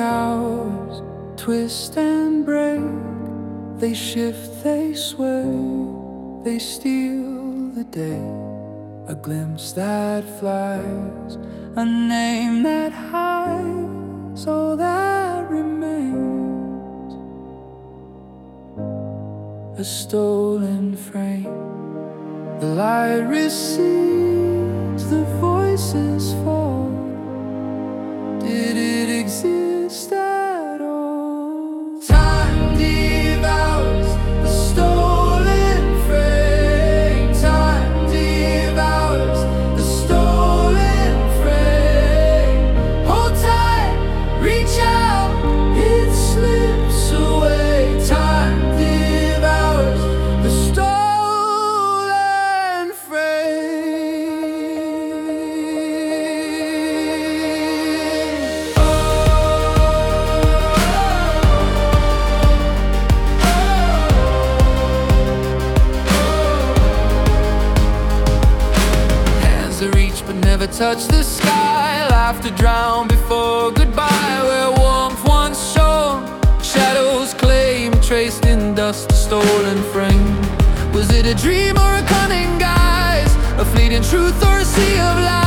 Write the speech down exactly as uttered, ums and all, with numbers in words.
hours twist and break. They shift, they sway, they steal the day. A glimpse that flies, a name that hides all that remains. A stolen frame. The light recedes, the voices fall. Did it exist at all? Time devours the stolen frame. Time devours the stolen frame. Hold tight, reach out, it slips away. Time devours the stolen frame. Hands that reach but never touch the sky. Laughter drown before goodbye. Where warmth once shone, shadows claim, traced in dust, a stolen frame. Was it a dream or a cunning guise? A fleeting truth or a sea of lies?